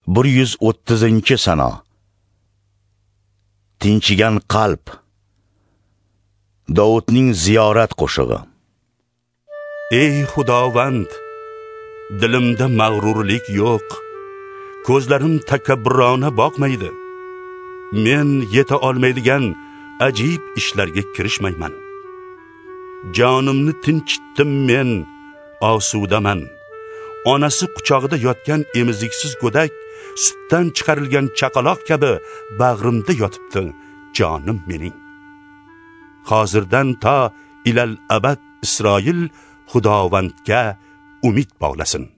130-sano. Tinchigan qalb. Davudning ziyorat qo'shig'i. Ey Xudovand, dilimda mag'rurlik yo'q. Ko'zlarim takabburona boqmaydi. Men yeta olmaydigan ajib ishlarga kirishmayman. Jonimni tinchitdim men, osudaman. Onasi quchog'ida yotgan emiziksiz go'dak, sutdan chiqarilgan chaqaloq kabi bag'rimda yotibdi jonim mening. Hozirdan to ilal abad Isroil Xudovandga umid bog'lasin.